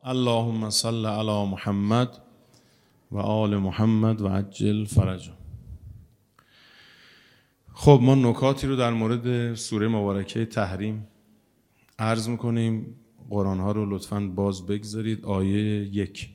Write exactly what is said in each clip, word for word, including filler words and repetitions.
اللهم صل علی محمد و آل محمد و عجل فرجه. خب ما نکاتی رو در مورد سوره مبارکه تحریم عرض میکنیم. قرآن ها رو لطفاً باز بگذارید. آیه یک،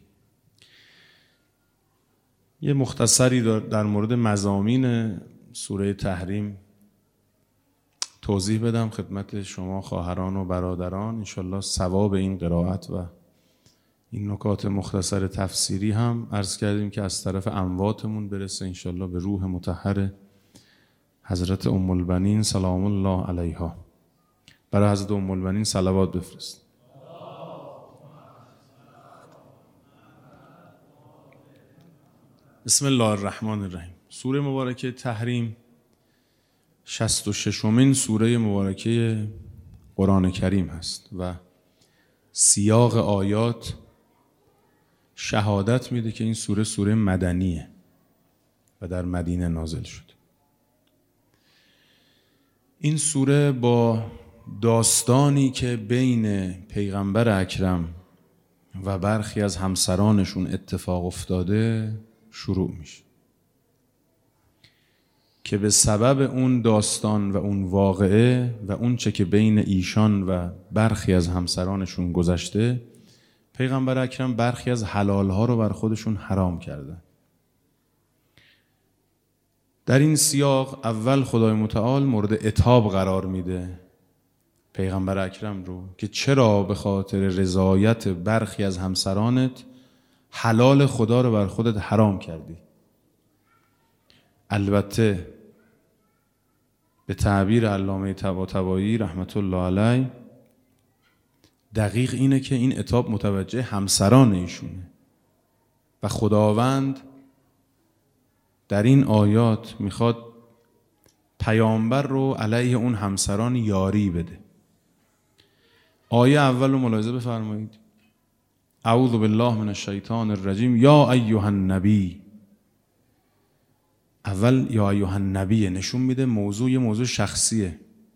یه مختصری در مورد مضامین سوره تحریم توضیح بدم خدمت شما خواهران و برادران. انشالله ثواب این قرائت و این نکات مختصر تفسیری هم عرض کردیم که از طرف امواتمون برسه انشالله به روح مطهر حضرت ام البنین سلام الله علیها. برای حضرت ام البنین صلوات بفرست. بسم الله الرحمن الرحیم. سوره مبارکه تحریم شصت و ششمین سوره مبارکه قرآن کریم هست و سیاق آیات شهادت میده که این سوره سوره مدنیه و در مدینه نازل شد. این سوره با داستانی که بین پیغمبر اکرم و برخی از همسرانشون اتفاق افتاده شروع میشه که به سبب اون داستان و اون واقعه و اون چه که بین ایشان و برخی از همسرانشون گذشته، پیغمبر اکرم برخی از حلالها رو بر خودشون حرام کرده. در این سیاق اول خدای متعال مورد عتاب قرار میده پیغمبر اکرم رو که چرا به خاطر رضایت برخی از همسرانت حلال خدا رو بر خودت حرام کردی. البته به تعبیر علامه طباطبایی رحمت الله علیه دقیق اینه که این عتاب متوجه همسران ایشونه و خداوند در این آیات میخواد پیامبر رو علیه اون همسران یاری بده. آیه اول رو ملاحظه بفرمایید. اعوذ بالله من الشیطان الرجیم یا ایها النبی. اول یا ایها النبی نشون میده موضوع یه موضوع شخصیه.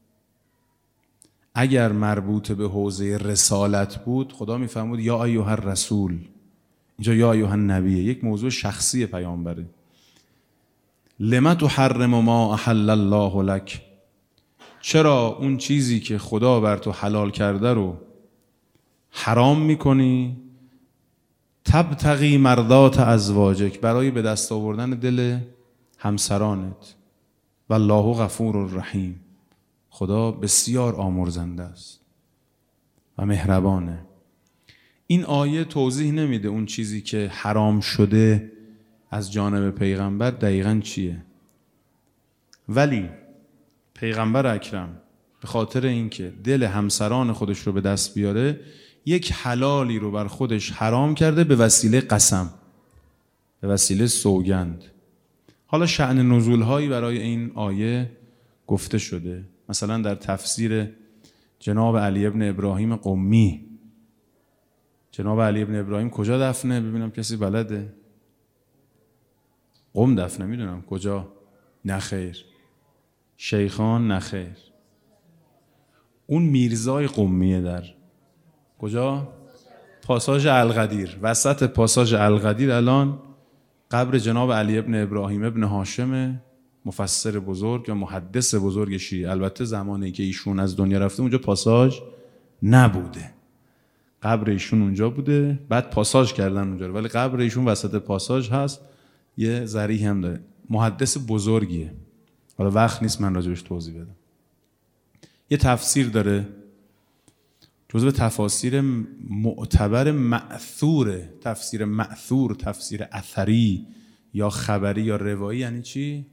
اگر مربوط به حوزه رسالت بود خدا میفرمود یا ایها الرسول. اینجا یا ایها النبی یک موضوع شخصی پیامبره. لم تحرم ما احل الله لك. چرا اون چیزی که خدا بر تو حلال کرده رو حرام میکنی؟ تبتغی مرضات ازواجک، برای به دست آوردن دل همسرانت. والله غفور الرحیم، خدا بسیار آمرزنده است و مهربانه. این آیه توضیح نمیده اون چیزی که حرام شده از جانب پیغمبر دقیقاً چیه، ولی پیغمبر اکرم به خاطر اینکه دل همسران خودش رو به دست بیاره یک حلالی رو بر خودش حرام کرده به وسیله قسم، به وسیله سوگند. حالا شأن نزول‌هایی برای این آیه گفته شده. مثلا در تفسیر جناب علی ابن ابراهیم قمی، جناب علی ابن ابراهیم کجا دفنه؟ ببینم کسی بلده؟ قم دفنه، میدونم کجا؟ نخیر. شیخان نخیر. اون میرزای قمیه در کجا؟ پاساژ القدیر. وسط پاساژ القدیر الان قبر جناب علی ابن ابراهیم ابن هاشم، مفسر بزرگ و محدث بزرگ شیعه. البته زمانی که ایشون از دنیا رفته اونجا پاساژ نبوده، قبر ایشون اونجا بوده، بعد پاساژ کردن اونجا، ولی قبر ایشون وسط پاساژ هست. یه ذریح هم داره، محدث بزرگیه. حالا وقت نیست من راجبش توضیح بدم. یه تفسیر داره جزو تفاسیر معتبر مأثوره. تفسیر مأثور، تفسیر اثری یا خبری یا روایی یعنی چی؟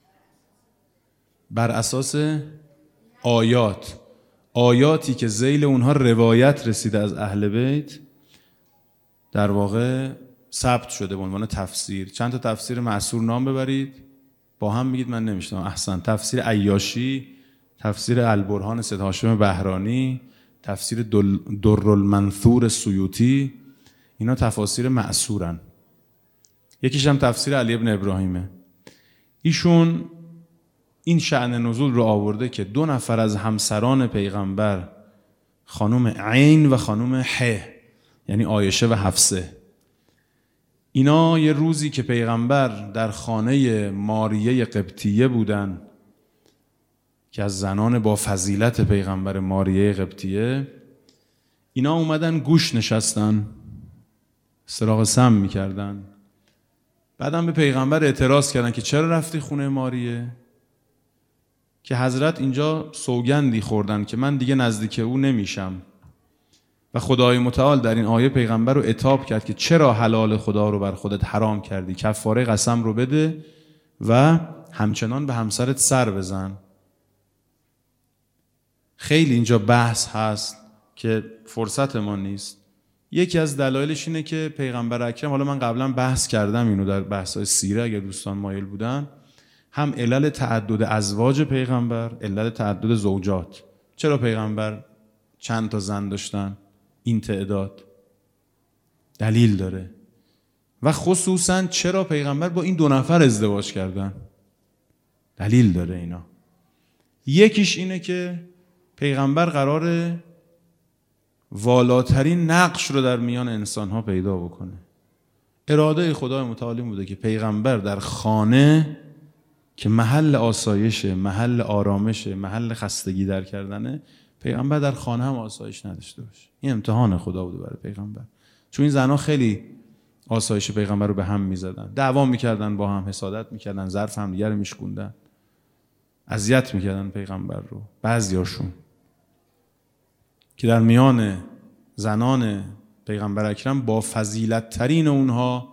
بر اساس آیات، آیاتی که ذیل اونها روایت رسیده از اهل بیت در واقع ثبت شده به عنوان تفسیر. چند تا تفسیر مأثور نام ببرید با هم میگید من نمیشنم. احسن. تفسیر عیاشی، تفسیر البرهان سید هاشم بهرانی، تفسیر درالمنثور سیوطی، اینا تفاسیر مأثورن. یکیش هم تفسیر علی ابن ابراهیمه. ایشون این شأن نزول رو آورده که دو نفر از همسران پیغمبر، خانم عین و خانم ح، یعنی عایشه و حفصه. اینا یه روزی که پیغمبر در خانه ماریه قبطیه بودن که از زنان با فضیلت پیغمبر ماریه قبطیه، اینا اومدن گوش نشستن، سراغ سم میکردن. بعدم به پیغمبر اعتراض کردن که چرا رفتی خونه ماریه؟ که حضرت اینجا سوگندی خوردن که من دیگه نزدیک او نمیشم. و خدای متعال در این آیه پیغمبر رو عتاب کرد که چرا حلال خدا رو بر خودت حرام کردی؟ کفاره قسم رو بده و همچنان به همسرت سر بزن. خیلی اینجا بحث هست که فرصت ما نیست. یکی از دلایلش اینه که پیغمبر اکرم، حالا من قبلا بحث کردم اینو در بحث‌های سیره اگر دوستان مایل بودن، هم علل تعدد ازواج پیغمبر، علل تعدد زوجات. چرا پیغمبر چند تا زن داشتن؟ این تعداد دلیل داره. و خصوصا چرا پیغمبر با این دو نفر ازدواج کردن؟ دلیل داره اینا. یکیش اینه که پیغمبر قراره والاترین نقش رو در میان انسان‌ها پیدا بکنه. اراده خدای متعال بوده که پیغمبر در خانه که محل آسایشه، محل آرامشه، محل خستگی در کردنه، پیغمبر در خانه هم آسایش نداشته باشه. این امتحان خدا بوده برای پیغمبر. چون این زنها خیلی آسایش پیغمبر رو به هم میزدن، دعوا میکردن، با هم حسادت میکردن، ظرف هم دیگه رو میشکوندن، اذیت میکردن پیغمبر رو. بعضیاشون که در میان زنان پیغمبر اکرم با فضیلت ترین اونها،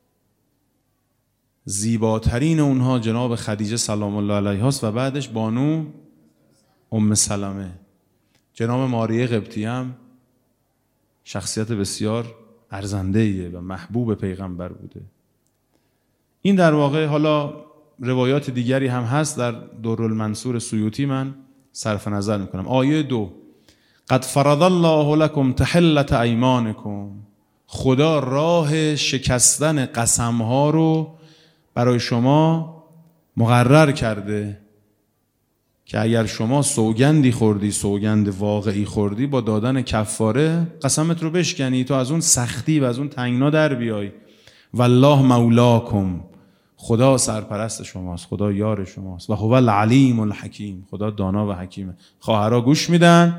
زیباترین اونها جناب خدیجه سلام الله علیها است و بعدش بانو ام سلمه. جناب ماریه قبطی هم شخصیت بسیار ارزنده‌ایه و محبوب پیغمبر بوده. این در واقع، حالا روایات دیگری هم هست در درالمنصور سیوطی، من صرف نظر میکنم. آیه دو: قد فرض الله لكم تحلة ایمانکم. خدا راه شکستن قسمها رو برای شما مقرر کرده که اگر شما سوگندی خوردی، سوگند واقعی خوردی، با دادن کفاره قسمت رو بشکنی، تو از اون سختی و از اون تنگنا در بیای. والله مولاکم. خدا سرپرست شماست، خدا یار شماست. و هو العلیم الحکیم. خدا دانا و حکیمه. خواهرها گوش میدن،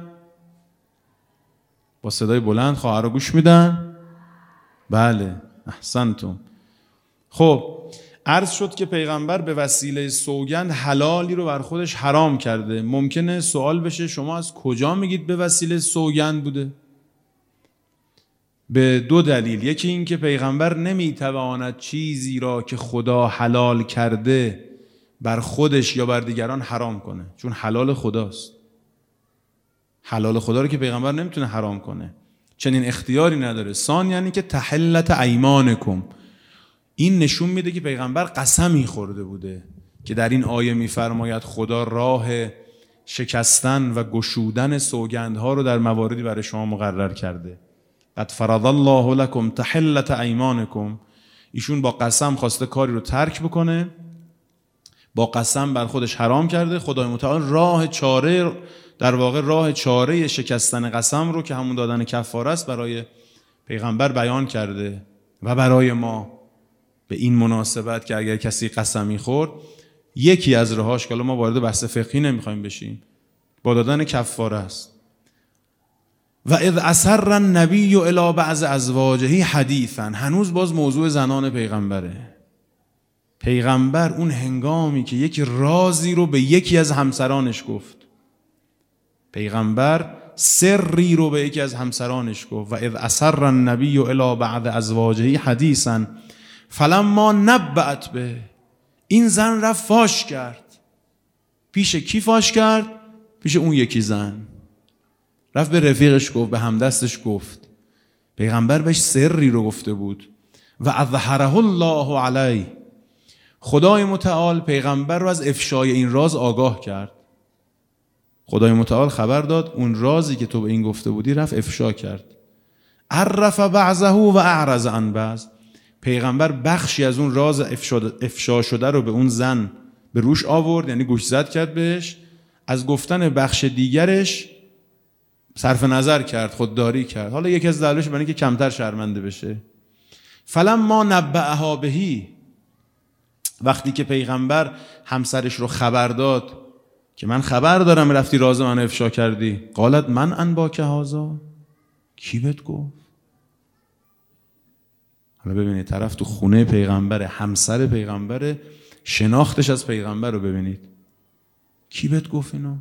با صدای بلند خواهرها گوش میدن. بله، احسنتم. خب عرض شد که پیغمبر به وسیله سوگند حلالی رو بر خودش حرام کرده. ممکنه سوال بشه شما از کجا میگید به وسیله سوگند بوده؟ به دو دلیل. یکی این که پیغمبر نمیتواند چیزی را که خدا حلال کرده بر خودش یا بر دیگران حرام کنه، چون حلال خداست. حلال خدا رو که پیغمبر نمیتونه حرام کنه، چنین اختیاری نداره. ثانیاً یعنی که تحلت ایمانکم، این نشون میده که پیغمبر قسمی خورده بوده که در این آیه میفرماید خدا راه شکستن و گشودن سوگندها رو در مواردی برای شما مقرر کرده. قد فرض الله لكم تحلة ایمانکم. ایشون با قسم خواسته کاری رو ترک بکنه، با قسم بر خودش حرام کرده. خدای متعال راه چاره، در واقع راه چاره شکستن قسم رو که همون دادن کفاره است برای پیغمبر بیان کرده و برای ما به این مناسبت که اگر کسی قسمی خورد، یکی از راهاش که ما وارد بحث فقهی نمیخوایم بشیم، با دادن کفاره است. و اذ اسر النبی الی بعض ازواجه حدیثا. هنوز باز موضوع زنان پیغمبره. پیغمبر اون هنگامی که یک رازی رو به یکی از همسرانش گفت، پیغمبر سری رو به یکی از همسرانش گفت. و اذ اسر النبی الی بعض ازواجه حدیثا فلما نبأت به. این زن رفت فاش کرد. پیش کی فاش کرد؟ پیش اون یکی زن. رفت به رفیقش گفت، به همدستش گفت. پیغمبر بهش سری رو گفته بود. و اظهره الله علیه. خدای متعال پیغمبر رو از افشای این راز آگاه کرد. خدای متعال خبر داد اون رازی که تو به این گفته بودی رفت افشا کرد. عرف بعضه و اعرض عن بعض. پیغمبر بخشی از اون راز افشا شده رو به اون زن به روش آورد، یعنی گوش زد کرد بهش. از گفتن بخش دیگرش صرف نظر کرد، خودداری کرد. حالا یکی از دلایلش برای اینکه کمتر شرمنده بشه. فلما نبأها بهی، وقتی که پیغمبر همسرش رو خبر داد که من خبر دارم رفتی راز من افشا کردی، قالت من انباک هذا، کی بهت گفت؟ حالا ببینید طرف تو خونه پیغمبره، همسر پیغمبره، شناختش از پیغمبر رو ببینید. کی بهت گفت اینو؟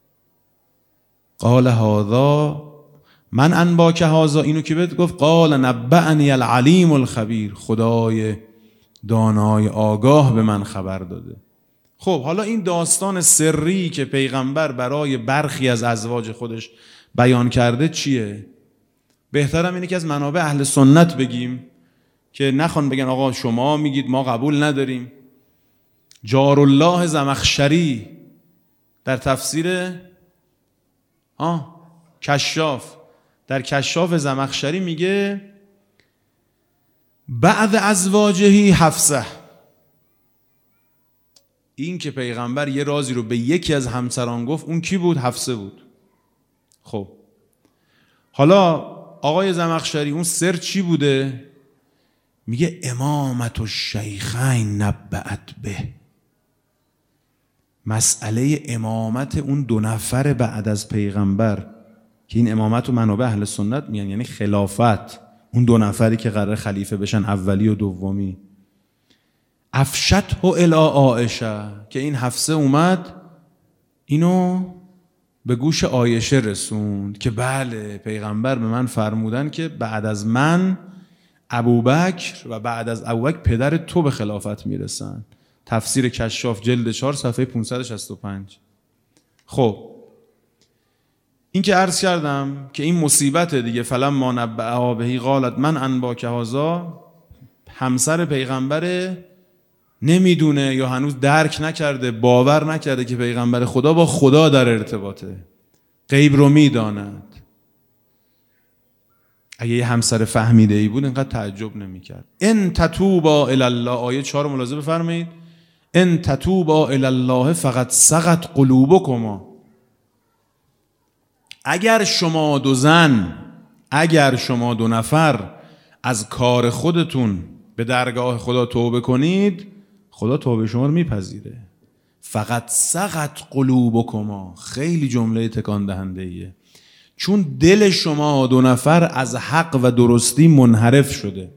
قال هذا من انباک هذا، اینو کی بهت گفت؟ قال نبأنی العلیم الخبیر، خدای دانای آگاه به من خبر داده. خب حالا این داستان سری که پیغمبر برای برخی از ازواج خودش بیان کرده چیه؟ بهترم اینه که از منابع اهل سنت بگیم که نخوان بگن آقا شما میگید ما قبول نداریم. جارالله زمخشری در تفسیر آه کشاف، در کشاف زمخشری میگه بعد ازواجهی حفصه، این که پیغمبر یه رازی رو به یکی از همسران گفت اون کی بود؟ حفصه بود. خب حالا آقای زمخشری اون سر چی بوده؟ میگه امامت الشیخین نبأت به، مسئله امامت اون دو نفر بعد از پیغمبر که این امامت و منابع اهل سنت میگن یعنی خلافت، اون دو نفری که قرار خلیفه بشن، اولی و دومی. افشته الی عایشه، که این حفصه اومد اینو به گوش عایشه رسوند که بله پیغمبر به من فرمودن که بعد از من ابوبکر و بعد از ابوبکر پدر تو به خلافت میرسن. تفسیر کشاف جلد چهار صفحه پانصد و شصت و پنج. خب این که عرض کردم که این مصیبت دیگه، فلما نبأها بهی قالت من انباک هذا، همسر پیغمبره نمیدونه یا هنوز درک نکرده، باور نکرده که پیغمبر خدا با خدا در ارتباطه، غیب رو میداند. اگه یه همسر فهمیده ای بود اینقدر تعجب نمیکرد. ان تتوبا الی الله، آیه چهار ملاحظه بفرمایید، ان تتوبا الی الله فقد سقط قلوبکما، اگر شما دو زن، اگر شما دو نفر از کار خودتون به درگاه خدا توبه کنید، خدا توبه شما رو میپذیره. فقط سقط قلوبکما، خیلی جمله تکان دهنده ایه، چون دل شما دو نفر از حق و درستی منحرف شده.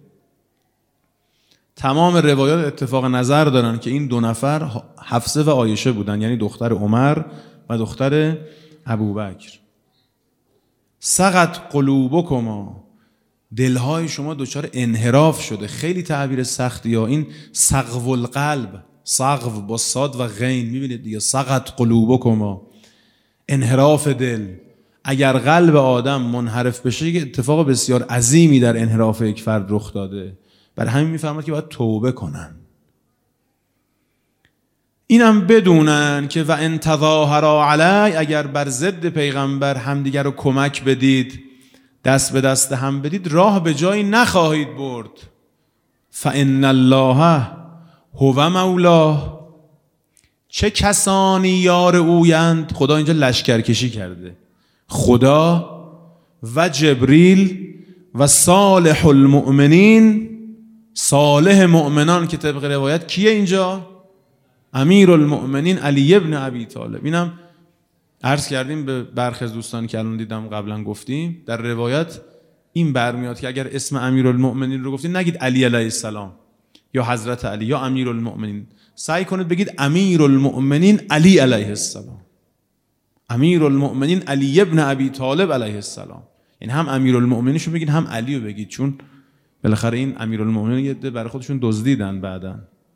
تمام روایات اتفاق نظر دارن که این دو نفر حفصه و عایشه بودن، یعنی دختر عمر و دختر ابوبکر. سقط قلوبکما، دلهای شما دچار انحراف شده. خیلی تعبیر سختی ها این، سقو القلب، سقو با صاد و غین، میبینید دیگه، سقط قلوبکما، انحراف دل. اگر قلب آدم منحرف بشه یک اتفاق بسیار عظیمی در انحراف یک فرد رخ داده، برای همین میفهمد که باید توبه کنن. اینم بدونن که و ان تظاهرا علی، اگر بر ضد پیغمبر همدیگر رو کمک بدید، دست به دست هم بدید، راه به جایی نخواهید برد. فان الله هو مولاه، چه کسانی یار اویند. خدا اینجا لشکرکشی کرده، خدا و جبریل و صالح المؤمنین، صالح مؤمنان که طبق روایت کیه اینجا؟ امیر المؤمنین علی ابن ابی طالب. اینم عرض کردیم به برخی از دوستانی که الان دیدم قبلا گفتیم، در روایت این برمیاد که اگر اسم امیر المؤمنین رو گفتید نگید علی علیه السلام یا حضرت علی یا امیر المؤمنین، سعی کنید بگید امیر المؤمنین علی علیه السلام، امیر المؤمنین علی ابن ابی طالب علیه السلام. یعنی هم امیر المؤمنینش رو بگید هم علی رو بگید، چون بالاخره این امیر المؤمنین یه ده برای خودشون دزدیدن بعداً.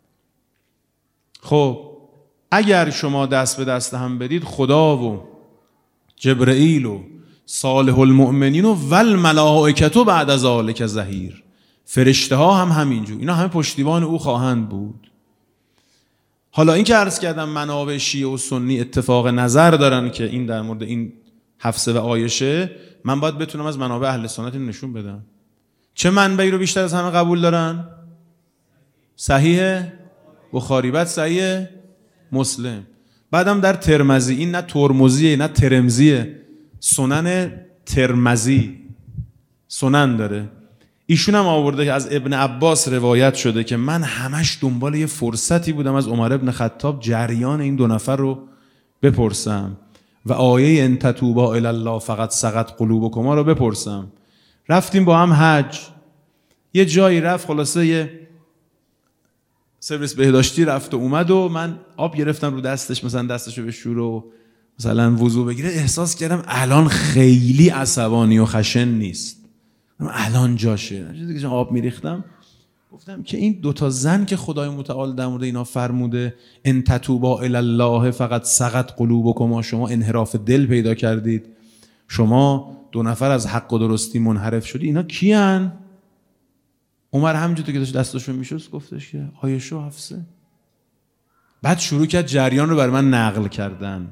خب اگر شما دست به دست هم بدید، خدا و جبرئیل و صالح المؤمنین و والملائکه بعد از ذلک ظهیر، فرشته ها هم همینجور، اینا همه پشتیبان او خواهند بود. حالا این که عرض کردم منابع شیعه و سنی اتفاق نظر دارن که این در مورد این حفصه و عایشه، من باید بتونم از منابع اهل سنت نشون بدم. چه منبعی رو بیشتر از همه قبول دارن؟ صحیح بخاری، بعد صحیح مسلم، بعدم در ترمذی. این نه ترمذیه نه ترمذیه، سنن ترمذی سنن داره، ایشون هم آورده که از ابن عباس روایت شده که من همش دنبال یه فرصتی بودم از عمر ابن خطاب جریان این دو نفر رو بپرسم و آیه ان تتوبا الی الله فقط سقط قلوبکما رو بپرسم. رفتیم با هم حج، یه جایی رفت، خلاصه یه سرویس بهداشتی رفت و اومد و من آب گرفتم رو دستش، مثلا دستشو بشور و مثلا وضو بگیره، احساس کردم الان خیلی عصبانی و خشن نیست، الان جاشه. دیگه آب میریختم، گفتم که این دوتا زن که خدای متعال در مورد اینا فرموده ان تتوبا الی الله فقط سقط قلوبکما، شما انحراف دل پیدا کردید، شما دو نفر از حق و درستی منحرف شدی، اینا کیان؟ عمر همونجوری که داشت دستاشو میشست گفتش که عایشه و حفصه. بعد شروع کرد جریان رو بر من نقل کردن.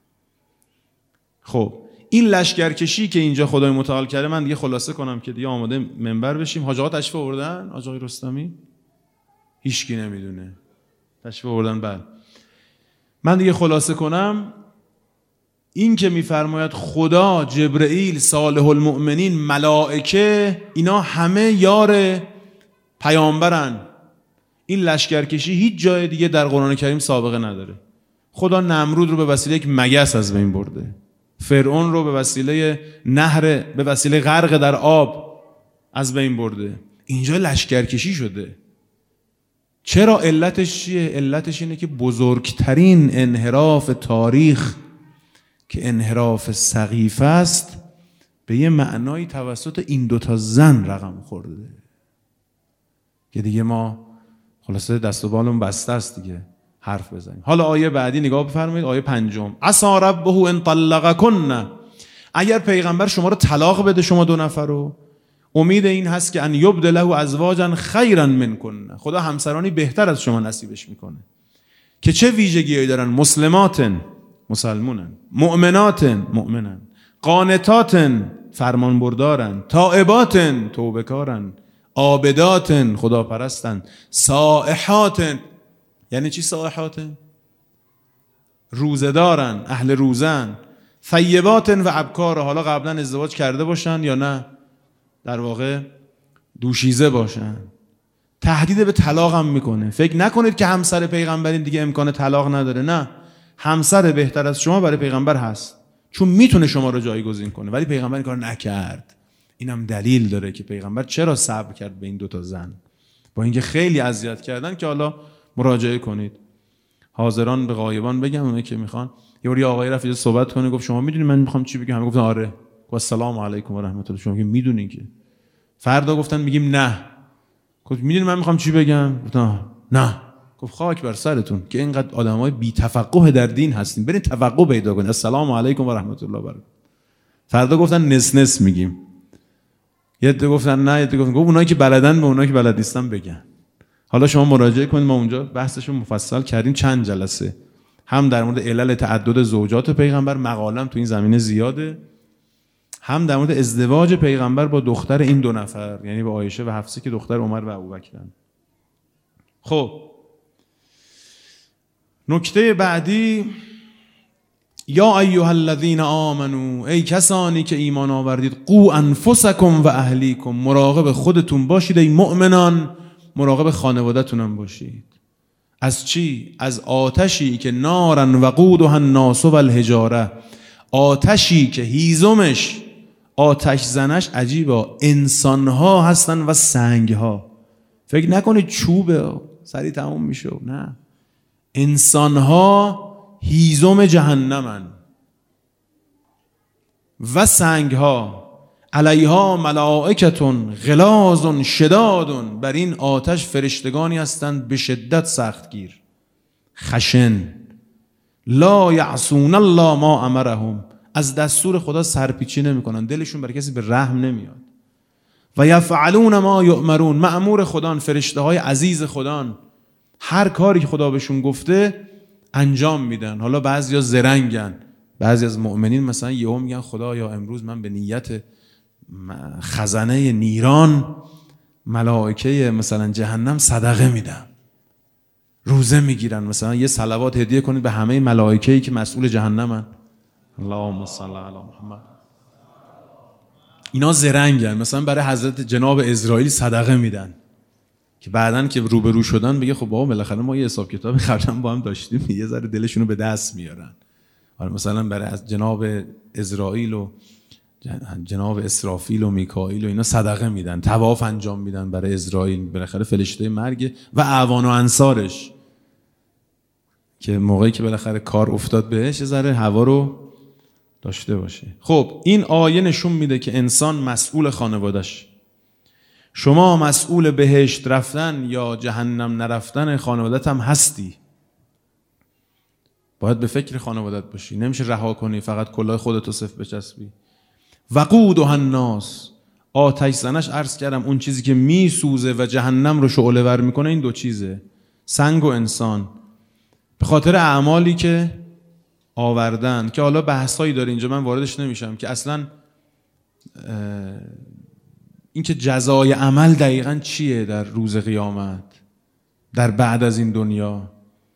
خب این لشکرکشی که اینجا خدای متعال کرده، من دیگه خلاصه کنم که دیگه آماده منبر بشیم. حاج آقا تشریف آوردن؟ حاج آقای رستمی هیچکی نمیدونه تشریف آوردن. بعد من دیگه خلاصه کنم، این که میفرماید خدا، جبرئیل، صالح المؤمنین، ملائکه، اینا همه یار پیامبرن. این لشکرکشی هیچ جای دیگه در قرآن کریم سابقه نداره. خدا نمرود رو به وسیله یک مگس از بین برده، فرعون رو به وسیله نهر، به وسیله غرق در آب از بین برده. اینجا لشکرکشی شده. چرا؟ علتش چیه؟ علتش اینه که بزرگترین انحراف تاریخ که انحراف سقیفه است به یه معنایی توسط این دوتا زن رقم خورده که دیگه ما خلاصه دست و بالمون بسته است دیگه حرف بزنیم. حالا آیه بعدی نگاه بفرمایید، آیه پنجم. عسى ربه ان طلقکن، اگر پیغمبر شما رو طلاق بده، شما دو نفر رو، امید این هست که ان یبدله ازواجا خیرا منکن، خدا همسرانی بهتر از شما نصیبش میکنه که چه ویژگیایی دارن؟ مسلمات، مسلمونن، مؤمنات، مؤمنن، قانتات، فرمان بردارن، تائبات، توبه‌کارن، عابدات، خداپرستن، سائحات. یعنی چی سائحات؟ روزه دارن، اهل روزن، ثیبات و ابکار، حالا قبلا ازدواج کرده باشن یا نه، در واقع دوشیزه باشن. تهدید به طلاق هم میکنه. فکر نکنید که همسر پیغمبرین دیگه امکان طلاق نداره، نه، همسر بهتر از شما برای پیغمبر هست، چون میتونه شما رو جایگزین کنه، ولی پیغمبر این کار نکرد. اینم دلیل داره که پیغمبر چرا صبر کرد به این دوتا زن، با اینکه خیلی اذیت کردن. که حالا مراجعه کنید، حاضران به غایبان بگم، اونایی که میخوان. یه بار یه آقای رفت صحبت کنه، گفت شما میدونید من میخوام چی بگم؟ همه گفتن آره. گفت السلام علیکم و رحمت الله. شما که میدونین که. فردا گفتن میگیم نه. گفت میدونید من میخوام چی بگم؟ گفتن نه. گفت خاک بر سرتون که اینقدر آدمای بی تفقه در دین هستین، برین تفقه پیدا کنید. السلام علیکم و رحمت الله برکاته. فردا گفتن نس نس میگیم. یه عده گفتن نه، یه عده گفتن گفت اونایی که بلدن به اونایی که بلد نیستن بگن. حالا شما مراجعه کنید، ما اونجا بحثش رو مفصل کردیم چند جلسه، هم در مورد علل تعدد زوجات پیغمبر، مقالم تو این زمینه زیاده، هم در مورد ازدواج پیغمبر با دختر این دو نفر، یعنی با عایشه و حفصه که دختر عمر و ابوبکرن. خب نکته بعدی، یا ایها الذین آمنو، ای کسانی که ایمان آوردید، قو انفسکم و اهلیکم، مراقب خودتون باشید ای مؤمنان، مراقب خانواده‌تون هم باشید. از چی؟ از آتشی که نارن وقودها الناس والحجاره، آتشی که هیزمش، آتش زنش عجیبه، انسانها هستن و سنگها. فکر نکنید چوبه سریع تموم میشه، نه، انسانها هیزم جهنمن و سنگها، علیها ملائکتون غلاظ شداد، بر این آتش فرشتگانی هستند به شدت سختگیر، خشن، لا یعصون الله ما امرهم، از دستور خدا سرپیچی نمیکنن، دلشون بر کسی به رحم نمیاد. و یفعلون ما یؤمرون، مأمور خدان، فرشته های عزیز خدان، هر کاری که خدا بهشون گفته انجام میدن. حالا بعضیا زرنگن، بعضی از مؤمنین مثلا یهو میگن خدا یا امروز من به نیت خزانه نیران ملائکه مثلا جهنم صدقه میدم، روزه میگیرن، مثلا یه صلوات هدیه کنید به همه ملائکه‌ای که مسئول جهنمن. اللهم صل علی محمد. اینا زرنگن، مثلا برای حضرت جناب اسرائیل صدقه میدن که بعدن که روبرو شدن بگه خب بابا بالاخره ما یه حساب کتابی قبلا با هم داشتیم، یه ذره دلشونو به دست میارن. حالا مثلا برای از جناب اسرائیل و جناب اسرافیل و میکائیل و اینا صدقه میدن، طواف انجام میدن برای اسرائیل، بالاخره فرشته مرگ و اعوان و انصارش که موقعی که بالاخره کار افتاد بهش یه ذره هوا رو داشته باشه. خب این آیه نشون میده که انسان مسئول خانواده‌اش. شما مسئول بهشت رفتن یا جهنم نرفتن خانوادت هم هستی. باید به فکر خانوادت باشی، نمیشه رها کنی فقط کلاه خودتو صف بچسبی. وقودها الناس، آتش زنش عرض کردم اون چیزی که میسوزه و جهنم رو شعله ور میکنه این دو چیزه، سنگ و انسان. به خاطر اعمالی که آوردن که حالا بحثایی داره اینجا من واردش نمیشم که اصلا این که جزای عمل دقیقاً چیه در روز قیامت، در بعد از این دنیا.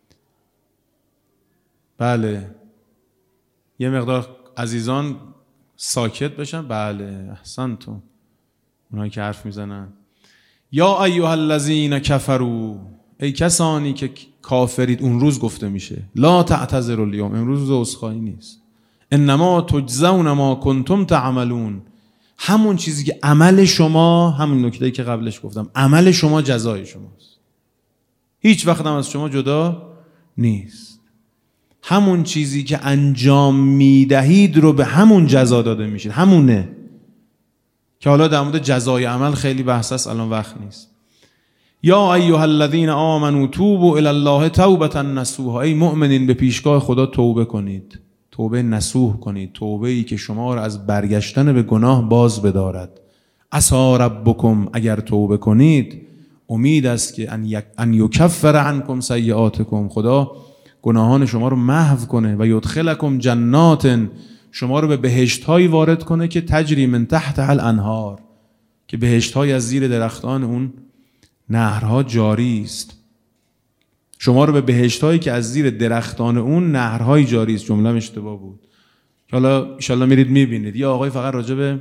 بله یه مقدار عزیزان ساکت بشن. بله احسنتم، اونایی که حرف میزنن. یا ایها الذین کفروا، ای کسانی که کافرید. اون روز گفته میشه لا تعتذروا اليوم، امروز روز عذرخواهی نیست. انما تجزون ما کنتم تعملون، همون چیزی که عمل شما، همون نکته‌ای که قبلش گفتم، عمل شما جزای شماست، هیچ وقت هم از شما جدا نیست. همون چیزی که انجام میدهید رو به همون جزا داده میشید، همونه که حالا در مورد جزای عمل خیلی بحث است، الان وقت نیست. یا ایها الذین آمنوا توبوا الی الله توبة نصوحا، ای مؤمنین به پیشگاه خدا توبه کنید، توبه نصوح کنید، توبه ای که شما را از برگشتن به گناه باز بدارد. عسى ربکم، اگر توبه کنید امید است که ان یکفر عنکم سیئاتکم، خدا گناهان شما رو محو کنه و یدخلکم جنات، شما رو به بهشت هایی وارد کنه که تجری من تحتها الانهار، که بهشت های از زیر درختان اون نهرها جاری است. شما رو به بهشت هایی که از زیر درختان اون نهرهای جاری است. جمله اشتباه بود، حالا ان شاء الله میرید میبینید. یه آقای فقط راجع به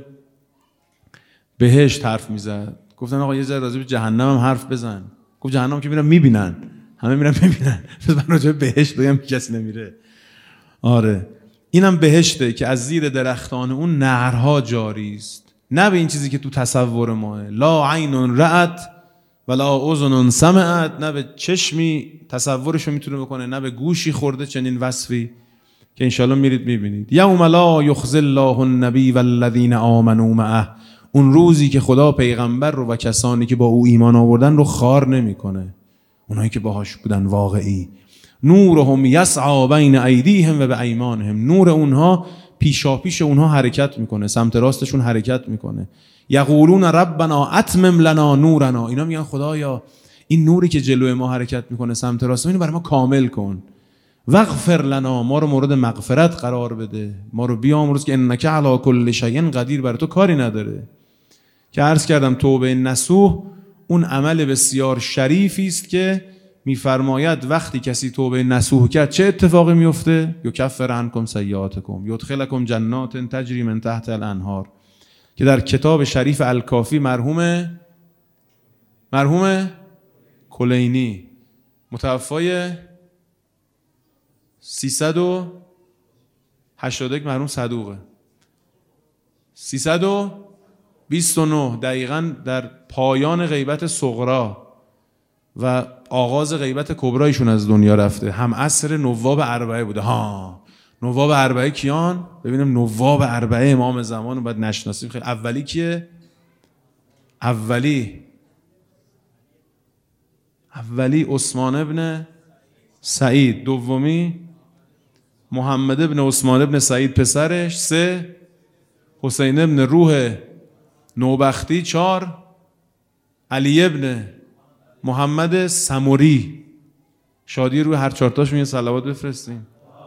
بهشت حرف میزد، گفتن آقا یه ذره راجع به جهنم هم حرف بزن. گفت جهنم که میرن میبینن، همه میرن میبینن، پس من راجع به بهشت بگم کسی نمیره. آره اینم بهشته که از زیر درختان اون نهرها جاری است، نه به این چیزی که تو تصور ماه. لا عین رأت ولا اذن سمعت، نه به چشمی تصورشو میتونه بکنه، نه به گوشی خورده چنین وصفی، که انشالله میرید میبینید. یوم لا یخزی الله النبی والذین آمنوا معه، اون روزی که خدا پیغمبر رو و کسانی که با او ایمان آوردن رو خار نمیکنه، اونایی که باهاش بودن واقعی. نورهم یسعی بین ایدیهم و بایمانهم، نور اونها پیشاپیش اونها حرکت میکنه، سمت راستشون حرکت میکنه. یقولون ربنا اتمم لنا نورنا، اینا میگن خدایا این نوری که جلوی ما حرکت میکنه سمت راست، اینو برای ما کامل کن. واغفر لنا، ما رو مورد مغفرت قرار بده، ما رو بیامرز که انک علی کل شیء قدیر، برای تو کاری نداره. که عرض کردم توبه نصوح اون عمل بسیار شریفی است که میفرماید وقتی کسی توبه نصوح کرد چه اتفاقی میفته؟ یکفر عنکم سیئاتکم یدخلکم جنات تجری من تحت الانهار، که در کتاب شریف الکافی مرحوم مرحوم کلینی متوفای سیصد و هشتاد و یک مرحوم صدوقه سیصد و بیست و نه دقیقاً در پایان غیبت صغرا و آغاز غیبت کبرایشون از دنیا رفته، هم عصر نواب اربعه بوده. ها نواب اربعه کیان؟ ببینیم نواب اربعه امام زمان رو باید نشناسیم. خیلی اولی کیه؟ اولی اولی عثمان ابن سعید، دومی محمد ابن عثمان ابن سعید پسرش، سه حسین ابن روح نوبختی، چهار علی ابن محمد سموری. شادی روی هر چهارتاش میگه صلوات بفرستیم.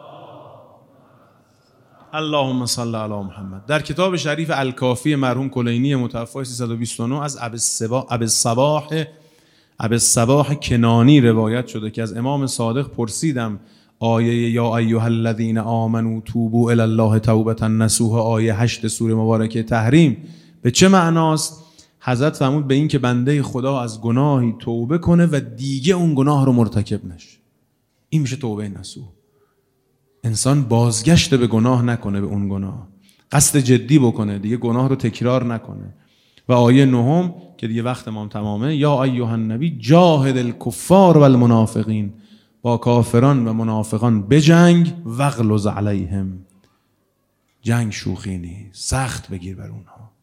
اللهم صل علی محمد. در کتاب شریف الکافی مرحوم کلینی متوفای سیصد و بیست و نه از ابی الصباح ابی الصباح کنانی روایت شده که از امام صادق پرسیدم آیه یا ایها الذین آمنوا توبوا الی الله توبة نصوحا، آیه هشت سوره مبارکه تحریم، به چه معناست؟ حضرت فرمود به این که بنده خدا از گناهی توبه کنه و دیگه اون گناه رو مرتکب نشه. این میشه توبه نصوح. انسان بازگشت به گناه نکنه، به اون گناه قصد جدی بکنه، دیگه گناه رو تکرار نکنه. و آیه نهم که دیگه وقت ما تمامه، یا ایها النبی جاهد الکفار و المنافقین، با کافران و منافقان بجنگ، واغلظ علیهم، جنگ شوخی نیست، سخت بگیر بر اونها.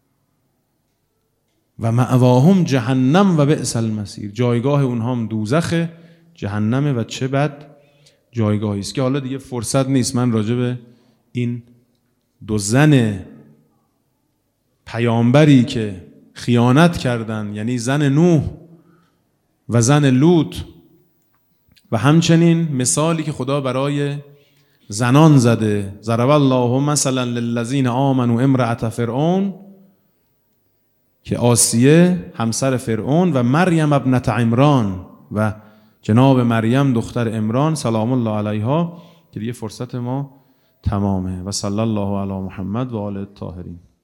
و مأواهم جهنم و بئس المصیر، جایگاه اونها هم دوزخ جهنمه و چه بد جایگاهی است. که حالا دیگه فرصت نیست من راجع به این دو زن پیامبری که خیانت کردن، یعنی زن نوح و زن لوط، و همچنین مثالی که خدا برای زنان زده، ضرب الله مثلا للذین آمنوا امرأة فرعون، که آسیه همسر فرعون و مریم ابنة عمران و جناب مریم دختر عمران سلام الله علیها، که دیگه فرصت ما تمامه. و صلی الله علی محمد و آل الطاهرین.